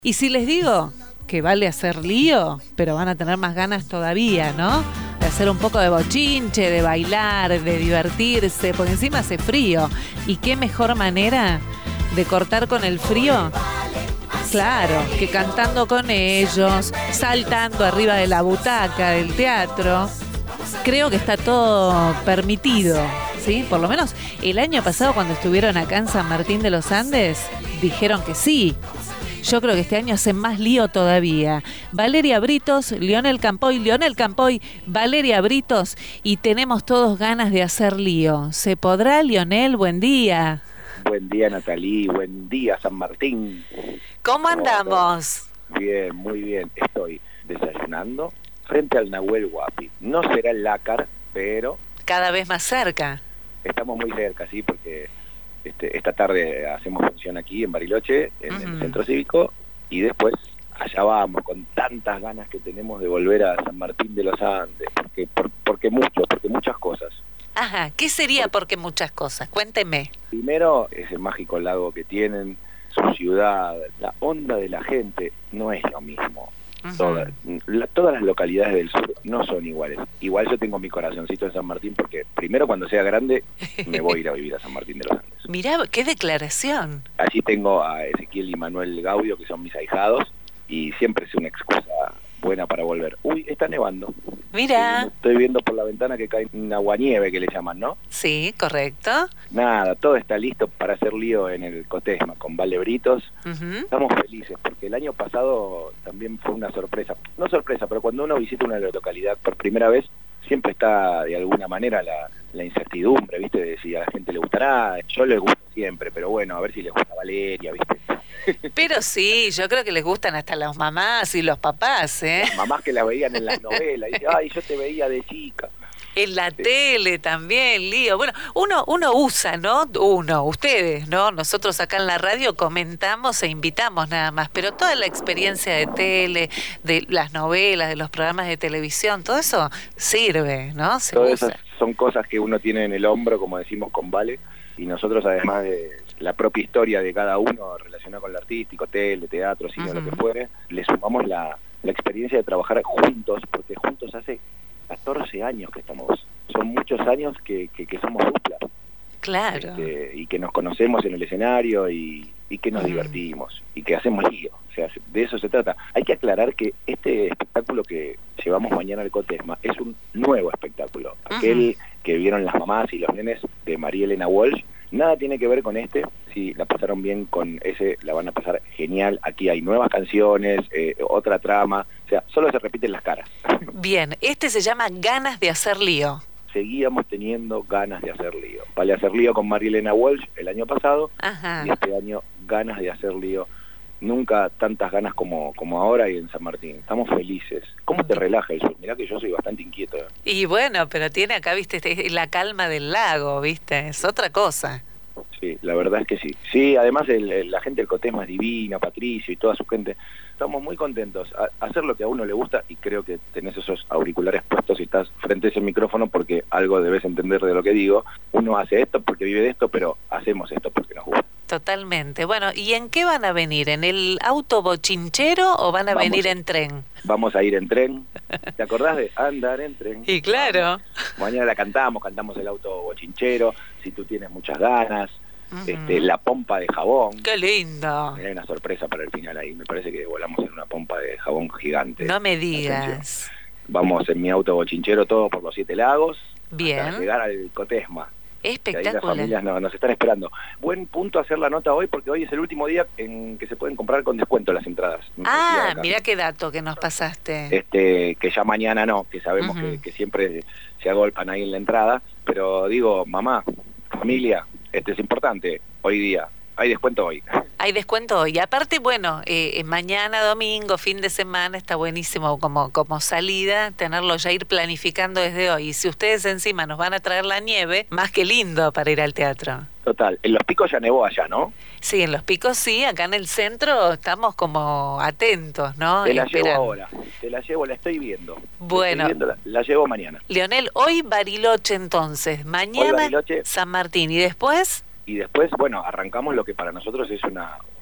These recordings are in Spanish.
Y si les digo que vale hacer lío, pero van a tener más ganas todavía, ¿no? De hacer un poco de bochinche, de bailar, de divertirse, porque encima hace frío. ¿Y qué mejor manera de cortar con el frío? Claro, que cantando con ellos, saltando arriba de la butaca del teatro. Creo que está todo permitido, ¿sí? Por lo menos el año pasado cuando estuvieron acá en San Martín de los Andes, dijeron que sí. Yo creo que este año hacen más lío todavía. Valeria Britos, Leonel Campoy, Valeria Britos, y tenemos todos ganas de hacer lío. ¿Se podrá, Leonel? Buen día. Buen día, Natalí. Buen día, San Martín. ¿Cómo andamos? Bien, muy bien. Estoy desayunando frente al Nahuel Huapi. No será el Lácar, pero... Cada vez más cerca. Estamos muy cerca, sí, porque... esta tarde hacemos función aquí en Bariloche, en el Centro Cívico, y después allá vamos, con tantas ganas que tenemos de volver a San Martín de los Andes, porque muchas cosas. Ajá, ¿qué sería porque muchas cosas? Cuénteme. Primero, ese mágico lago que tienen, su ciudad, la onda de la gente, no es lo mismo. Todas las localidades del sur no son iguales. Igual yo tengo mi corazoncito en San Martín porque primero cuando sea grande me voy a ir a vivir a San Martín de los Andes. Mirá, qué declaración. Allí tengo a Ezequiel y Manuel Gaudio, que son mis ahijados, y siempre es una excusa buena para volver. Uy, está nevando. Mira. Estoy viendo por la ventana que cae una aguanieve que le llaman, ¿no? Sí, correcto. Nada, todo está listo para hacer lío en el Cotesma con Vale Britos. Estamos felices porque el año pasado también fue una sorpresa. No sorpresa, pero cuando uno visita una localidad por primera vez, siempre está de alguna manera la incertidumbre, ¿viste? De si a la gente le gustará. Yo les gusto siempre, pero bueno, a ver si les gusta Valeria, ¿viste? Pero sí, yo creo que les gustan hasta las mamás y los papás, ¿eh? Las mamás que la veían en las novelas, y ay, yo te veía de chica. En la tele también, lío. Bueno, uno usa, ¿no? Ustedes, ¿no? Nosotros acá en la radio comentamos e invitamos nada más, pero toda la experiencia de tele, de las novelas, de los programas de televisión, todo eso sirve, ¿no? Todas esas son cosas que uno tiene en el hombro, como decimos con Vale, y nosotros además de la propia historia de cada uno relacionada con lo artístico, tele, teatro, cine, lo que fuere, le sumamos la experiencia de trabajar juntos, porque juntos hace 14 años que estamos, son muchos años que somos dupla. Claro. Y que nos conocemos en el escenario y que nos divertimos y que hacemos lío, o sea, de eso se trata. Hay que aclarar que este espectáculo que llevamos mañana al Cotesma es un nuevo espectáculo, aquel que vieron las mamás y los nenes de María Elena Walsh, nada tiene que ver con este. Si la pasaron bien con ese, la van a pasar genial. Aquí hay nuevas canciones, otra trama, o sea, solo se repiten las caras. Bien, este se llama Ganas de hacer lío. Seguíamos teniendo ganas de hacer lío. Vale hacer lío con María Elena Walsh el año pasado, y este año ganas de hacer lío. Nunca tantas ganas como ahora y en San Martín. Estamos felices. ¿Cómo te relaja el sur? Mirá que yo soy bastante inquieto. Y bueno, pero tiene acá, viste, la calma del lago, viste, es otra cosa. Sí, la verdad es que sí. Sí, además la gente del Cotesma es divina, Patricio y toda su gente. Estamos muy contentos. Hacer lo que a uno le gusta, y creo que tenés esos auriculares puestos y estás frente a ese micrófono porque algo debes entender de lo que digo. Uno hace esto porque vive de esto, pero hacemos esto porque nos gusta. Totalmente. Bueno, ¿y en qué van a venir? ¿En el auto bochinchero o van a venir en tren? Vamos a ir en tren. ¿Te acordás de andar en tren? Y claro. Mañana la cantamos el auto bochinchero, si tú tienes muchas ganas. La pompa de jabón. ¡Qué lindo! Hay una sorpresa para el final ahí. Me parece que volamos en una pompa de jabón gigante. No me digas. Atención. Vamos en mi auto bochinchero todo por los 7 lagos. Bien. Hasta llegar al Cotesma. Espectacular. Ahí las familias nos están esperando. Buen punto hacer la nota hoy porque hoy es el último día en que se pueden comprar con descuento las entradas. Mirá qué dato que nos pasaste. Que ya mañana no, que sabemos que siempre se agolpan ahí en la entrada. Pero digo, mamá, familia, es importante hoy día. Hay descuento hoy. Hay descuento hoy. Y aparte, bueno, mañana, domingo, fin de semana, está buenísimo como salida, tenerlo ya, ir planificando desde hoy. Y si ustedes encima nos van a traer la nieve, más que lindo para ir al teatro. Total. En Los Picos ya nevó allá, ¿no? Sí, en Los Picos sí. Acá en el centro estamos como atentos, ¿no? Te la llevo ahora. Te la llevo, la estoy viendo. Bueno. La llevo mañana. Leonel, hoy Bariloche entonces. Mañana Bariloche, San Martín. ¿Y después? Y después, bueno, arrancamos lo que para nosotros es una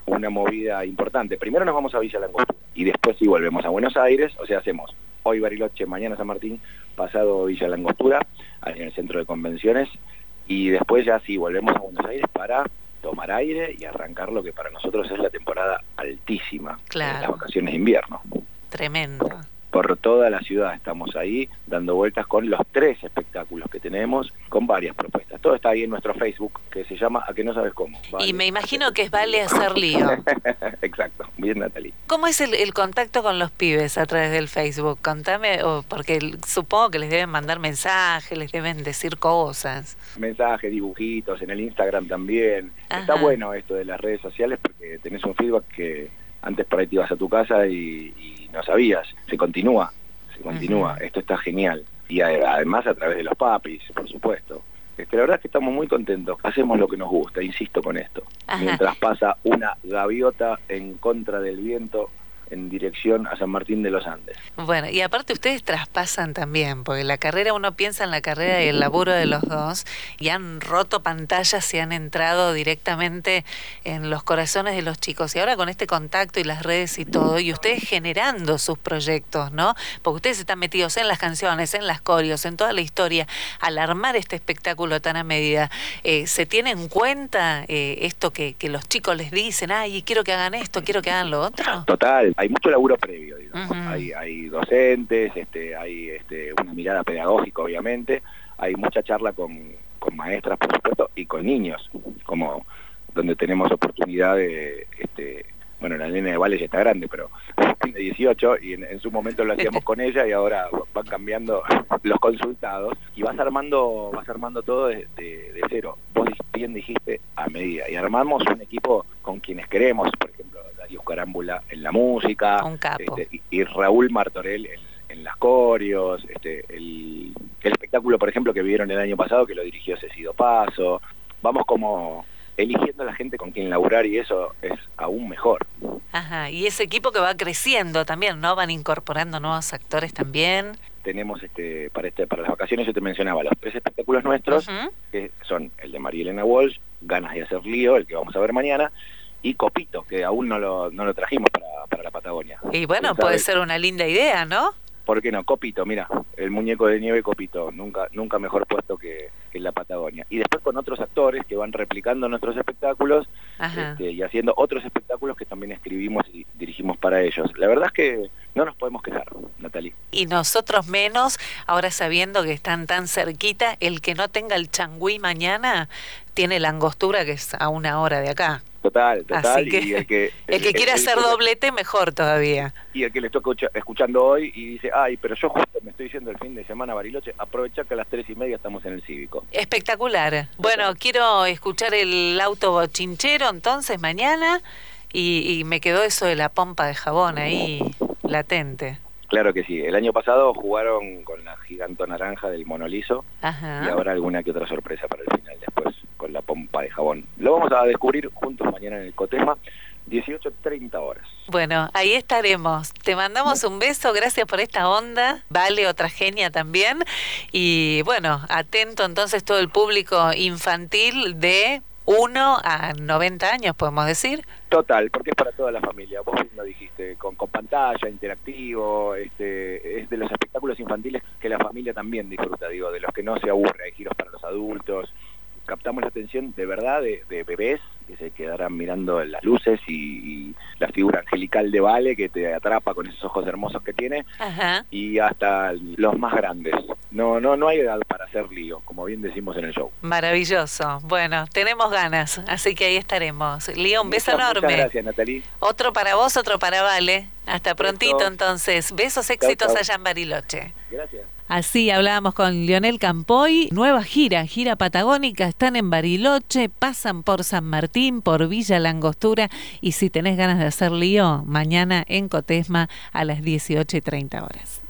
una movida importante. Primero nos vamos a Villa Langostura y después sí volvemos a Buenos Aires, o sea, hacemos hoy Bariloche, mañana San Martín, pasado Villa Langostura, ahí en el centro de convenciones, y después ya sí volvemos a Buenos Aires para tomar aire y arrancar lo que para nosotros es la temporada altísima, claro, las vacaciones de invierno. Tremendo. Por toda la ciudad estamos ahí dando vueltas con los 3 espectáculos que tenemos, con varias propuestas. Todo está ahí en nuestro Facebook, que se llama A que no sabes cómo. Vale. Y me imagino que es Vale hacer lío. Exacto, bien, Natalie. ¿Cómo es el contacto con los pibes a través del Facebook? Contame, porque supongo que les deben mandar mensajes, les deben decir cosas. Mensajes, dibujitos, en el Instagram también. Ajá. Está bueno esto de las redes sociales porque tenés un feedback que antes por ahí te ibas a tu casa y no sabías. Se continúa. Uh-huh. Esto está genial. Y además a través de los papis, por supuesto. La verdad es que estamos muy contentos. Hacemos lo que nos gusta, insisto con esto. Ajá. Mientras pasa una gaviota en contra del viento en dirección a San Martín de los Andes. Bueno, y aparte ustedes traspasan también, porque la carrera, uno piensa en la carrera y el laburo de los dos, y han roto pantallas y han entrado directamente en los corazones de los chicos. Y ahora con este contacto y las redes y todo, y ustedes generando sus proyectos, ¿no? Porque ustedes están metidos en las canciones, en las coreos, en toda la historia. Al armar este espectáculo tan a medida, ¿se tiene en cuenta esto que los chicos les dicen, ay, quiero que hagan esto, quiero que hagan lo otro? Total. Hay mucho laburo previo, digamos. Uh-huh. Hay docentes, hay una mirada pedagógica, obviamente. Hay mucha charla con maestras, por supuesto, y con niños, como donde tenemos oportunidad de... bueno, la nena de Vale ya está grande, pero tiene 18 y en su momento lo hacíamos con ella y ahora van cambiando los consultados y vas armando todo de cero. Vos bien dijiste, a medida. Y armamos un equipo con quienes queremos, por ejemplo, Darío Carámbula en la música, un capo. Y Raúl Martorell en las coreos, el espectáculo, por ejemplo, que vieron el año pasado, que lo dirigió Cecido Paso. Vamos como eligiendo a la gente con quien laburar y eso es aún mejor. Ajá, y ese equipo que va creciendo también, ¿no? Van incorporando nuevos actores también. Tenemos para las vacaciones, yo te mencionaba los 3 espectáculos nuestros, uh-huh, que son el de María Elena Walsh, Ganas de hacer lío, el que vamos a ver mañana, y Copito, que aún no lo trajimos para la Patagonia. Y bueno, puede ser una linda idea, ¿no? ¿Por qué no? Copito, mira, el muñeco de nieve Copito, nunca mejor puesto que en la Patagonia. Y después con otros actores que van replicando nuestros espectáculos y haciendo otros espectáculos que también escribimos y dirigimos para ellos. La verdad es que no nos podemos quejar, Natalie. Y nosotros menos, ahora sabiendo que están tan cerquita, el que no tenga el changüí mañana tiene la Angostura, que es a 1 hora de acá. Total. Así que, y el que quiera hacer doblete, mejor todavía. Y el que le está escuchando hoy y dice, ay, pero yo justo me estoy yendo el fin de semana a Bariloche, aprovechar que a las 3:30 estamos en el Cívico. Espectacular. Bueno, quiero escuchar el auto bochinchero entonces mañana y me quedó eso de la pompa de jabón ahí latente. Claro que sí. El año pasado jugaron con la giganto naranja del Mono Liso. Ajá. Y habrá alguna que otra sorpresa para el final después con la pompa de jabón. Lo vamos a descubrir juntos mañana en el Cotesma, 18:30 horas. Bueno, ahí estaremos. Te mandamos un beso, gracias por esta onda. Vale, otra genia también. Y bueno, atento entonces todo el público infantil de 1 a 90 años, podemos decir. Total, porque es para toda la familia. Vos lo dijiste, con pantalla, interactivo, es de los espectáculos infantiles que la familia también disfruta, digo, de los que no se aburre, hay giros para los adultos. Captamos la atención de verdad de bebés que se quedarán mirando las luces y la figura angelical de Vale que te atrapa con esos ojos hermosos que tiene. Ajá. Y hasta los más grandes. No hay edad para hacer lío, como bien decimos en el show. Maravilloso. Bueno, tenemos ganas, así que ahí estaremos. Lío, un beso enorme. Muchas gracias, Natalie. Otro para vos, otro para Vale. Hasta prontito entonces. Besos, éxitos allá en Bariloche. Gracias. Así hablábamos con Lionel Campoy, nueva gira patagónica, están en Bariloche, pasan por San Martín, por Villa Langostura y si tenés ganas de hacer lío, mañana en Cotesma a las 18:30 horas.